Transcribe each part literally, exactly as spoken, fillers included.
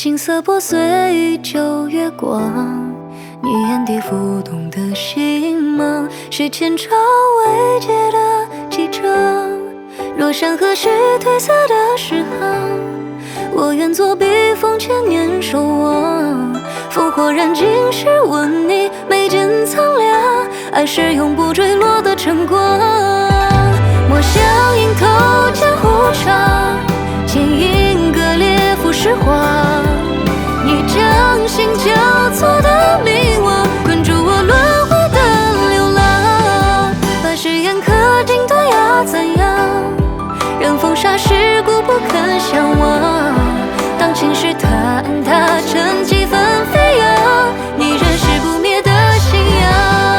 景色破碎于旧月光，你眼底浮动的星芒，是前朝未解的记账。若山河是褪色的诗行，我愿做避风千年守望。烽火燃尽时问你眉间苍凉，爱是永不坠落的晨光。莫向迎头江湖长，剑影割裂浮世画。你掌心交错的迷惘，困住我轮回的流浪。把誓言刻进断崖残阳，任风沙世故不肯相忘。当情势坍塌成几分飞扬，你仍是不灭的信仰。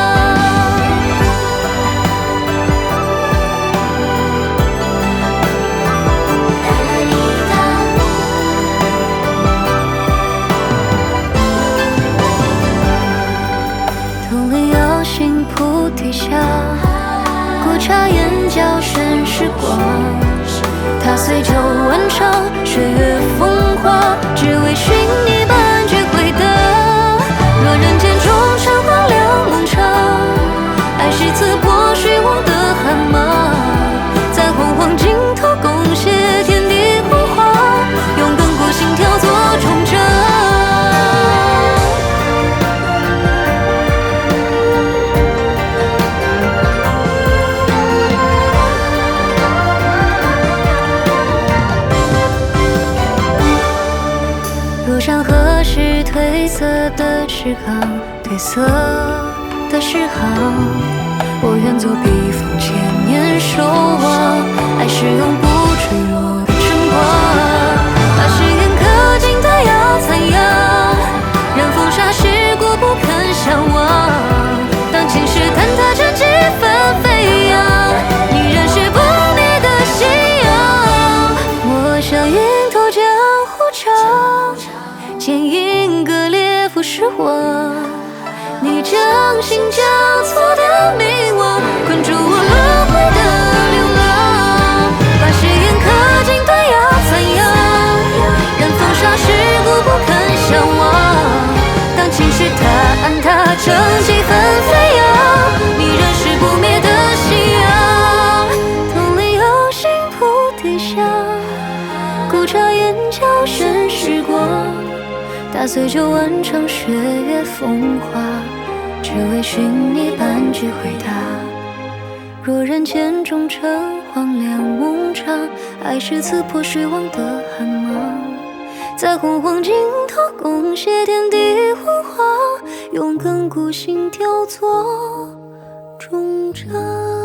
统领瑶心菩提下，古刹眼角深时光。踏碎旧万场，岁月风华，只为寻你半句回答。若人间终成荒凉梦长，爱是刺破虚妄的寒芒，在洪荒尽头共写天地辉煌，用亘古心跳做终章。若山河是褪色的诗行，褪色的诗行，我愿做避风千年守望。爱是永不坠落的晨光，把誓言刻进断崖残阳，任风沙世故不肯相忘。当情势坍塌成几分飞扬，你仍是不灭的信仰。我想迎头江湖长，剑影割裂浮世画。你掌心交错的迷惘，困住我轮回的流浪。把誓言刻进断崖残阳，任风沙世故不肯相忘。当情势坍塌成几分飞扬，你仍是不灭的信仰。统领瑶心菩提下，古刹眼角深时光。打碎旧万场血月风华，只为寻你半句回答。若人间终成荒凉梦长，爱是刺破虚妄的寒芒，在洪荒尽头共写天地辉煌，用亘古心跳做终章。